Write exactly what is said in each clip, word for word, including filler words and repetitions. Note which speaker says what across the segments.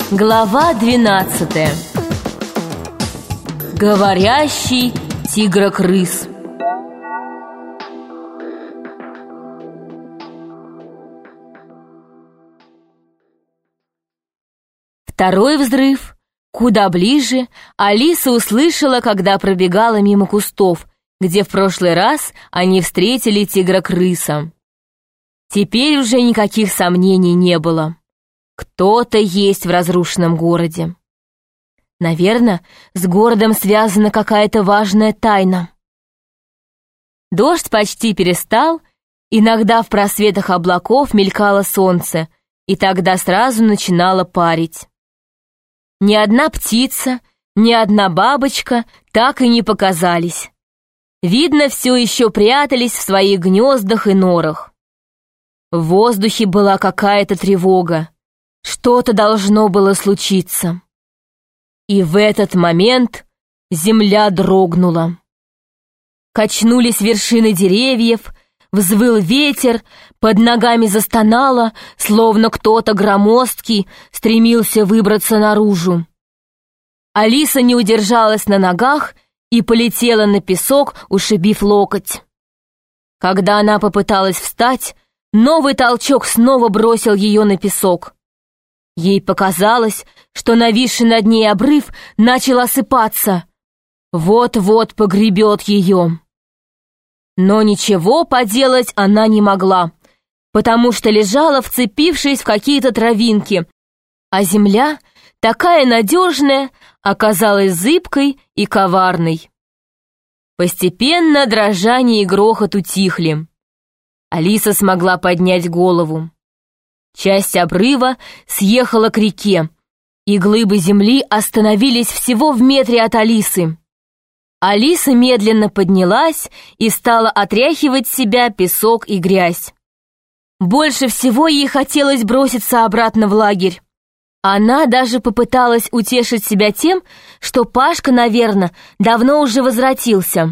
Speaker 1: Глава двенадцатая. Говорящий тигрокрыс. Второй взрыв, куда ближе, Алиса услышала, когда пробегала мимо кустов, где в прошлый раз они встретили тигрокрыса. Теперь уже никаких сомнений не было. Кто-то есть в разрушенном городе. Наверное, с городом связана какая-то важная тайна. Дождь почти перестал, иногда в просветах облаков мелькало солнце, и тогда сразу начинало парить. Ни одна птица, ни одна бабочка так и не показались. Видно, все еще прятались в своих гнездах и норах. В воздухе была какая-то тревога. Что-то должно было случиться. И в этот момент земля дрогнула. Качнулись вершины деревьев, взвыл ветер, под ногами застонало, словно кто-то громоздкий стремился выбраться наружу. Алиса не удержалась на ногах и полетела на песок, ушибив локоть. Когда она попыталась встать, новый толчок снова бросил ее на песок. Ей показалось, что нависший над ней обрыв начал осыпаться. Вот-вот погребет ее. Но ничего поделать она не могла, потому что лежала, вцепившись в какие-то травинки, а земля, такая надежная, оказалась зыбкой и коварной. Постепенно дрожание и грохот утихли. Алиса смогла поднять голову. Часть обрыва съехала к реке, и глыбы земли остановились всего в метре от Алисы. Алиса медленно поднялась и стала отряхивать с себя песок и грязь. Больше всего ей хотелось броситься обратно в лагерь. Она даже попыталась утешить себя тем, что Пашка, наверное, давно уже возвратился.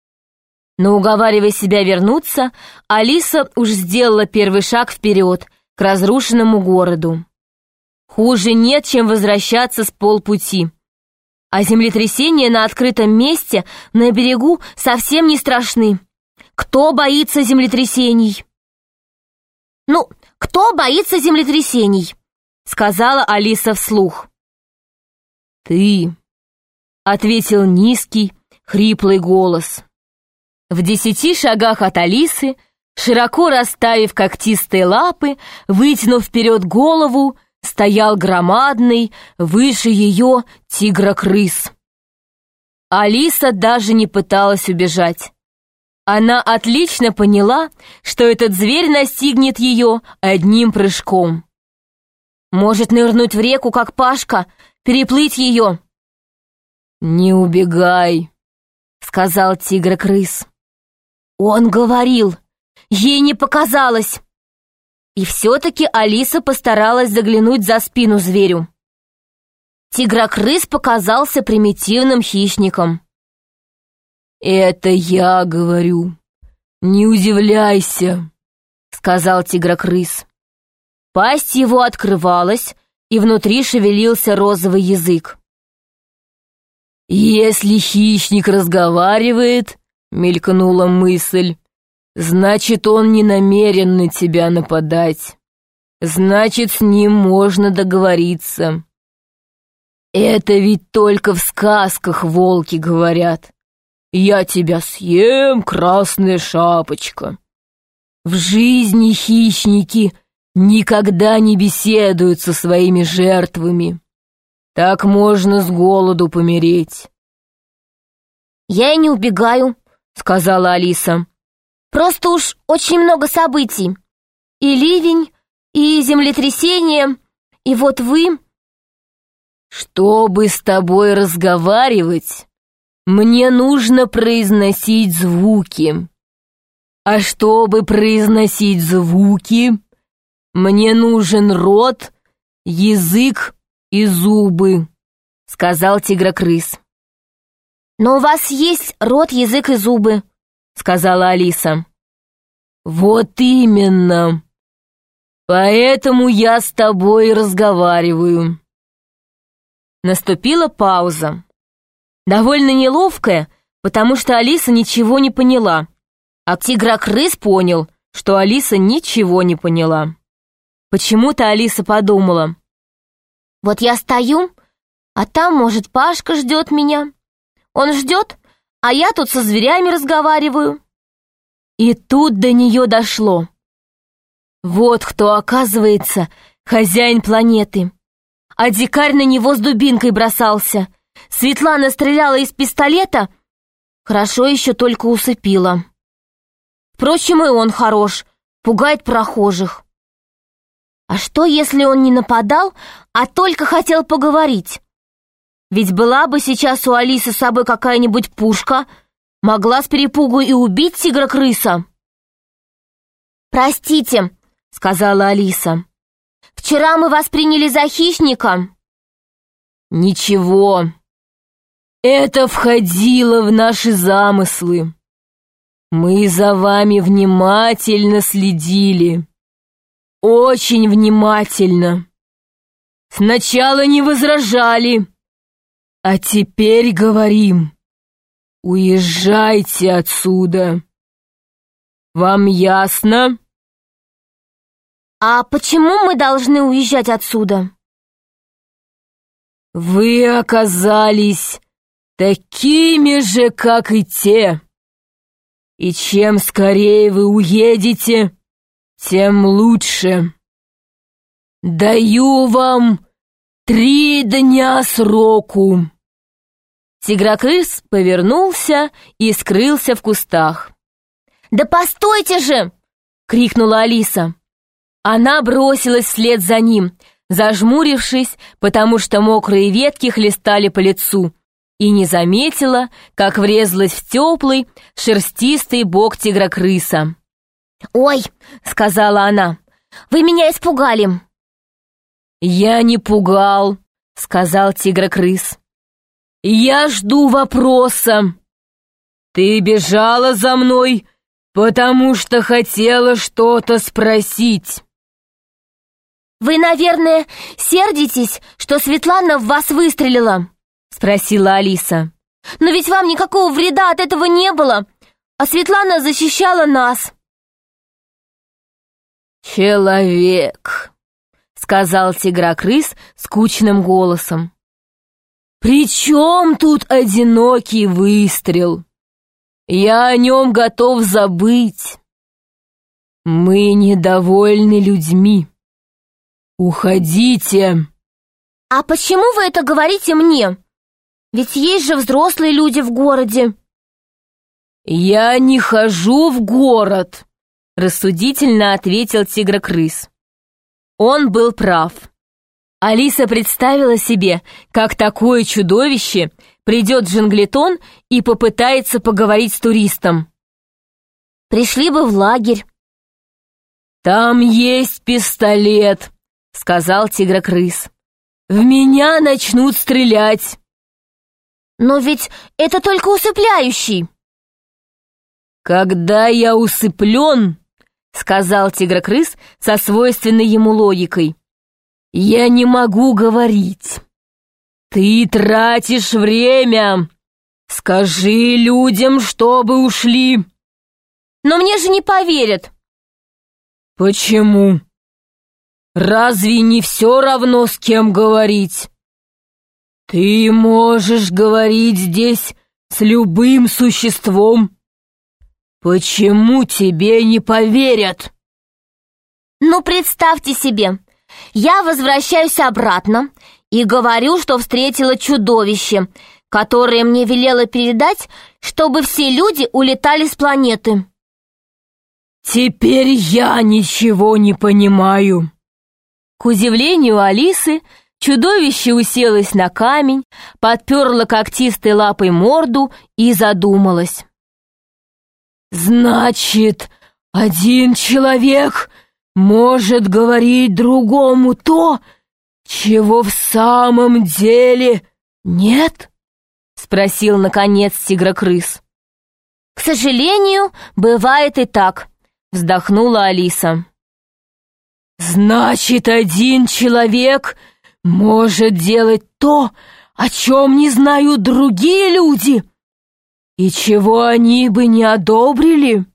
Speaker 1: Но, уговаривая себя вернуться, Алиса уж сделала первый шаг вперед, к разрушенному городу. Хуже нет, чем возвращаться с полпути. А землетрясения на открытом месте на берегу совсем не страшны. Кто боится землетрясений? «Ну, кто боится землетрясений?» — сказала Алиса вслух. «Ты», — ответил низкий, хриплый голос. В десяти шагах от Алисы, широко расставив когтистые лапы, вытянув вперед голову, стоял громадный, выше ее тигрокрыс. Алиса даже не пыталась убежать. Она отлично поняла, что этот зверь настигнет ее одним прыжком. Может нырнуть в реку, как Пашка, переплыть ее? «Не убегай», — сказал тигрокрыс. Он говорил. Ей не показалось. И все-таки Алиса постаралась заглянуть за спину зверю. Тигрокрыс показался примитивным хищником. «Это я говорю. Не удивляйся», — сказал тигрокрыс. Пасть его открывалась, и внутри шевелился розовый язык. «Если хищник разговаривает», — мелькнула мысль, «значит, он не намерен на тебя нападать. Значит, с ним можно договориться. Это ведь только в сказках волки говорят. Я тебя съем, красная шапочка. В жизни хищники никогда не беседуют со своими жертвами. Так можно с голоду помереть». «Я и не убегаю», — сказала Алиса. «Просто уж очень много событий. И ливень, и землетрясение, и вот вы...» «Чтобы с тобой разговаривать, мне нужно произносить звуки. А чтобы произносить звуки, мне нужен рот, язык и зубы», — сказал тигрокрыс. «Но у вас есть рот, язык и зубы», — сказала Алиса. «Вот именно. Поэтому я с тобой разговариваю. Наступила пауза. Довольно неловкая, потому что Алиса ничего не поняла, а тигрокрыс понял, что Алиса ничего не поняла. Почему-то Алиса подумала: вот я стою, а там, может, Пашка ждет меня. Он ждет, а я тут со зверями разговариваю. И тут до нее дошло. Вот кто, оказывается, хозяин планеты. А дикарь на него с дубинкой бросался. Светлана стреляла из пистолета, хорошо еще только усыпила. Впрочем, и он хорош, пугает прохожих. А что, если он не нападал, а только хотел поговорить? Ведь была бы сейчас у Алисы с собой какая-нибудь пушка, могла с перепугу и убить тигра-крыса. «Простите», — сказала Алиса, — «вчера мы вас приняли за хищника».
Speaker 2: «Ничего, это входило в наши замыслы. Мы за вами внимательно следили. Очень внимательно. Сначала не возражали, а теперь говорим: уезжайте отсюда. Вам ясно?»
Speaker 1: «А почему мы должны уезжать отсюда?»
Speaker 2: «Вы оказались такими же, как и те. И чем скорее вы уедете, тем лучше. Даю вам три дня сроку».
Speaker 1: Тигрокрыс повернулся и скрылся в кустах. «Да постойте же!» — крикнула Алиса. Она бросилась вслед за ним, зажмурившись, потому что мокрые ветки хлестали по лицу, и не заметила, как врезалась в теплый, шерстистый бок тигрокрыса. «Ой!» — сказала она. «Вы меня испугали!»
Speaker 2: «Я не пугал», — сказал тигрокрыс. «Я жду вопроса. Ты бежала за мной, потому что хотела что-то спросить».
Speaker 1: «Вы, наверное, сердитесь, что Светлана в вас выстрелила?» — спросила Алиса. «Но ведь вам никакого вреда от этого не было, а Светлана защищала нас».
Speaker 2: «Человек», — сказал тигрокрыс скучным голосом. «При чем тут одинокий выстрел? Я о нем готов забыть. Мы недовольны людьми. Уходите».
Speaker 1: «А почему вы это говорите мне? Ведь есть же взрослые люди в городе».
Speaker 2: «Я не хожу в город», — рассудительно ответил тигрокрыс. Он был прав. Алиса представила себе, как такое чудовище придет в Джанглитон и попытается поговорить с туристом.
Speaker 1: «Пришли бы в лагерь».
Speaker 2: «Там есть пистолет», — сказал тигрокрыс. «В меня начнут стрелять».
Speaker 1: «Но ведь это только усыпляющий».
Speaker 2: «Когда я усыплен», — сказал тигрокрыс со свойственной ему логикой, — «я не могу говорить. Ты тратишь время. Скажи людям, чтобы ушли».
Speaker 1: «Но мне же не поверят».
Speaker 2: «Почему? Разве не все равно, с кем говорить? Ты можешь говорить здесь с любым существом. Почему тебе не поверят?»
Speaker 1: «Ну, представьте себе, я возвращаюсь обратно и говорю, что встретила чудовище, которое мне велело передать, чтобы все люди улетали с планеты».
Speaker 2: «Теперь я ничего не понимаю».
Speaker 1: К удивлению Алисы, чудовище уселось на камень, подперло когтистой лапой морду и задумалось.
Speaker 2: «Значит, один человек может говорить другому то, чего в самом деле нет?» — спросил, наконец, тигрокрыс.
Speaker 1: «К сожалению, бывает и так», — вздохнула Алиса.
Speaker 2: «Значит, один человек может делать то, о чем не знают другие люди, и чего они бы не одобрили?»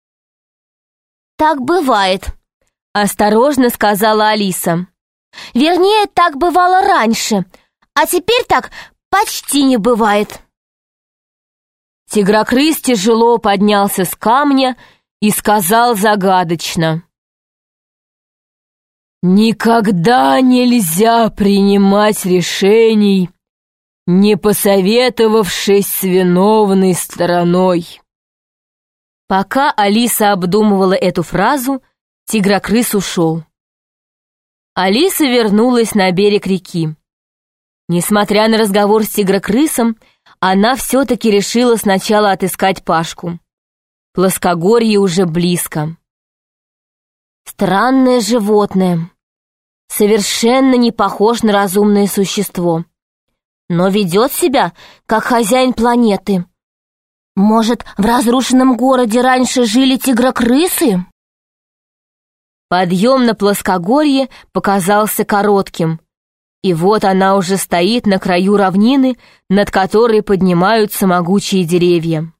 Speaker 1: «Так бывает», — осторожно сказала Алиса. «Вернее, так бывало раньше, а теперь так почти не бывает».
Speaker 2: Тигрокрыс тяжело поднялся с камня и сказал загадочно: «Никогда нельзя принимать решений, не посоветовавшись с виновной стороной». Пока Алиса обдумывала эту фразу, тигрокрыс ушел. Алиса вернулась на берег реки. Несмотря на разговор с тигрокрысом, она все-таки решила сначала отыскать Пашку. Плоскогорье уже близко.
Speaker 1: «Странное животное. Совершенно не похож на разумное существо. Но ведет себя, как хозяин планеты. Может, в разрушенном городе раньше жили тигрокрысы?»
Speaker 2: Подъем на плоскогорье показался коротким, и вот она уже стоит на краю равнины, над которой поднимаются могучие деревья.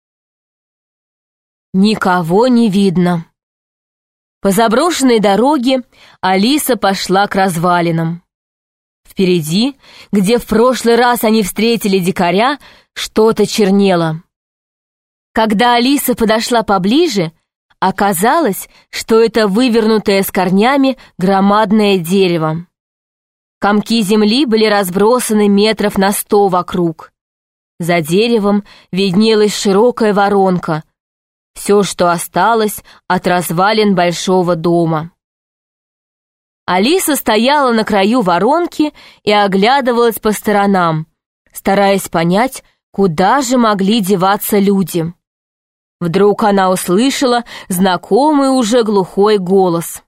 Speaker 2: Никого не видно. По заброшенной дороге Алиса пошла к развалинам. Впереди, где в прошлый раз они встретили дикаря, что-то чернело. Когда Алиса подошла поближе, оказалось, что это вывернутое с корнями громадное дерево. Комки земли были разбросаны метров на сто вокруг. За деревом виднелась широкая воронка, все, что осталось от развалин большого дома. Алиса стояла на краю воронки и оглядывалась по сторонам, стараясь понять, куда же могли деваться люди. Вдруг она услышала знакомый уже глухой голос.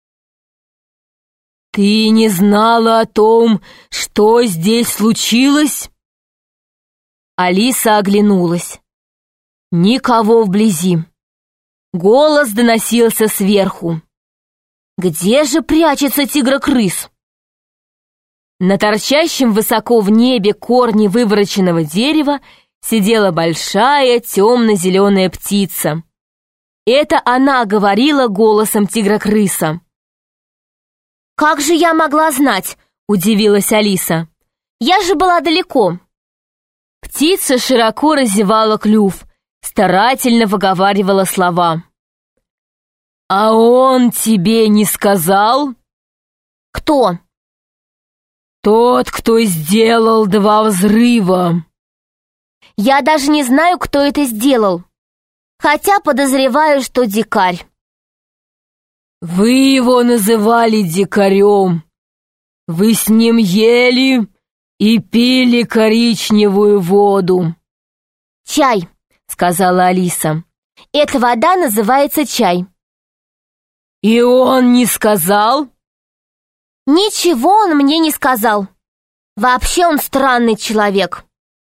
Speaker 2: «Ты не знала о том, что здесь случилось?» Алиса оглянулась. Никого вблизи. Голос доносился сверху. «Где же прячется тигрокрыс?» На торчащем высоко в небе корне вывороченного дерева сидела большая темно-зеленая птица. Это она говорила голосом тигрокрыса.
Speaker 1: «Как же я могла знать?» — удивилась Алиса. «Я же была далеко».
Speaker 2: Птица широко разевала клюв, старательно выговаривала слова. «А он тебе не сказал?»
Speaker 1: «Кто?»
Speaker 2: «Тот, кто сделал два взрыва».
Speaker 1: «Я даже не знаю, кто это сделал, хотя подозреваю, что дикарь».
Speaker 2: «Вы его называли дикарем. Вы с ним ели и пили коричневую воду».
Speaker 1: «Чай», — сказала Алиса. «Эта вода называется чай».
Speaker 2: «И он не сказал?»
Speaker 1: «Ничего он мне не сказал. Вообще он странный человек».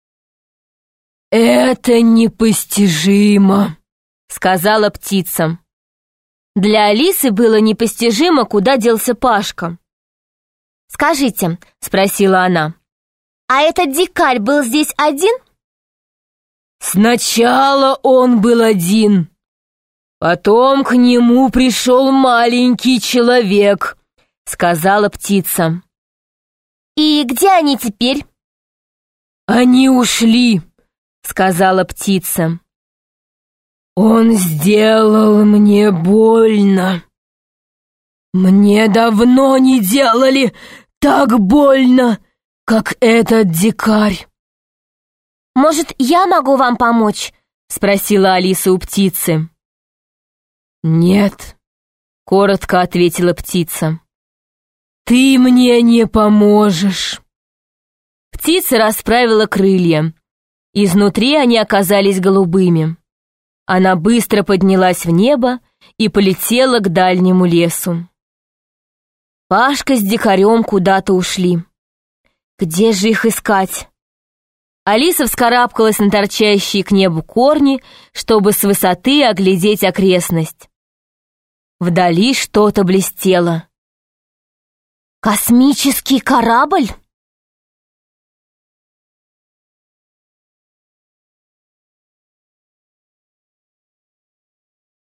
Speaker 2: «Это непостижимо», — сказала птица.
Speaker 1: Для Алисы было непостижимо, куда делся Пашка. «Скажите», — спросила она, — «а этот дикарь был здесь один?»
Speaker 2: «Сначала он был один. Потом к нему пришел маленький человек», — сказала птица.
Speaker 1: «И где они теперь?»
Speaker 2: «Они ушли», — сказала птица. «Он сделал мне больно. Мне давно не делали так больно, как этот дикарь».
Speaker 1: «Может, я могу вам помочь?» — спросила Алиса у птицы.
Speaker 2: «Нет», — коротко ответила птица. «Ты мне не поможешь». Птица расправила крылья. Изнутри они оказались голубыми. Она быстро поднялась в небо и полетела к дальнему лесу. Пашка с дикарем куда-то ушли. Где же их искать? Алиса вскарабкалась на торчащие к небу корни, чтобы с высоты оглядеть окрестность. Вдали что-то блестело.
Speaker 1: «Космический корабль?»